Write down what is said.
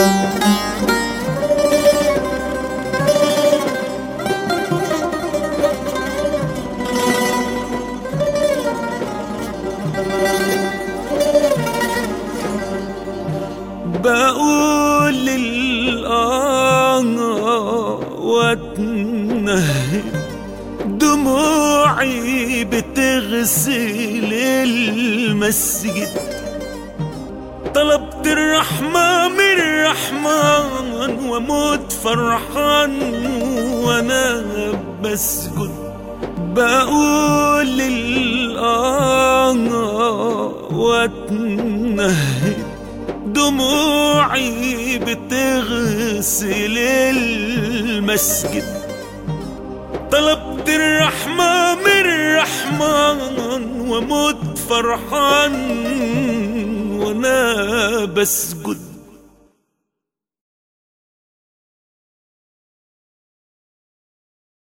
بقول واتنهد دموعي بتغسل المسجد. طلبت الرحمة من الرحمن وموت فرحان وانا بسجد. بقول واتنهد دموعي بتغسل المسجد. طلبت الرحمة من الرحمن وموت فرحان وانا بسجد.